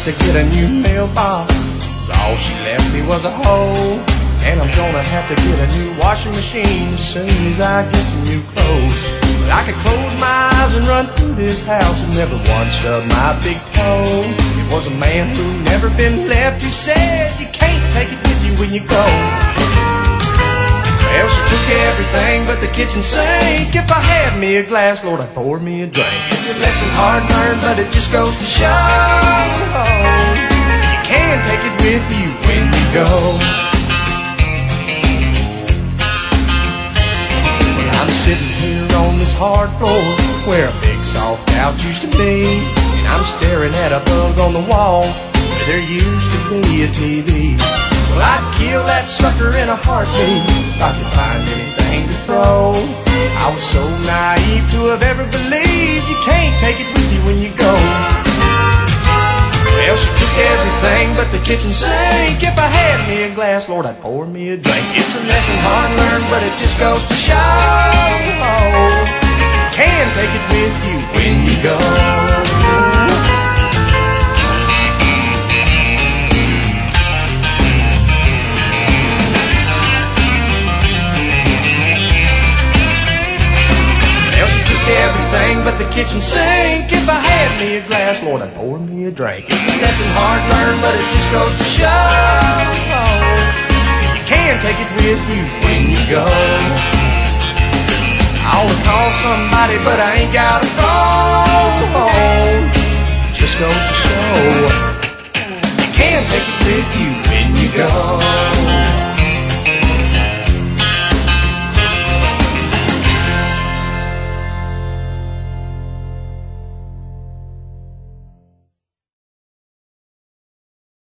to get a new mailbox. 'Cause all she left me was a hole. And I'm gonna have to get a new washing machine as soon as I get some new clothes. But I could close my eyes and run through this house and never once stub my big toe. It was a man who never been left who said you can't take it with you when you go. Well, she took everything but the kitchen sink. If I had me a glass, Lord, I'd pour me a drink. It's a lesson hard learned, but it just goes to show you can take it with you when you go. Well, I'm sitting here on this hard floor where a big soft couch used to be, and I'm staring at a bug on the wall where there used to be a TV. Well, I'd kill that sucker in a heartbeat if I could find anything to throw. I was so naive to have ever believed you can't take it with you when you go. Well, she took everything but the kitchen sink. If I had me a glass, Lord, I'd pour me a drink. It's a lesson hard learned, but it just goes to show you can take it with you when you go. Everything but the kitchen sink. If I had me a glass, Lord, I'd pour me a drink. It's a lesson hard learned, but it just goes to show you can take it with you when you go. I ought to call somebody, but I ain't got a phone. It just goes to show you can take it with you when you go.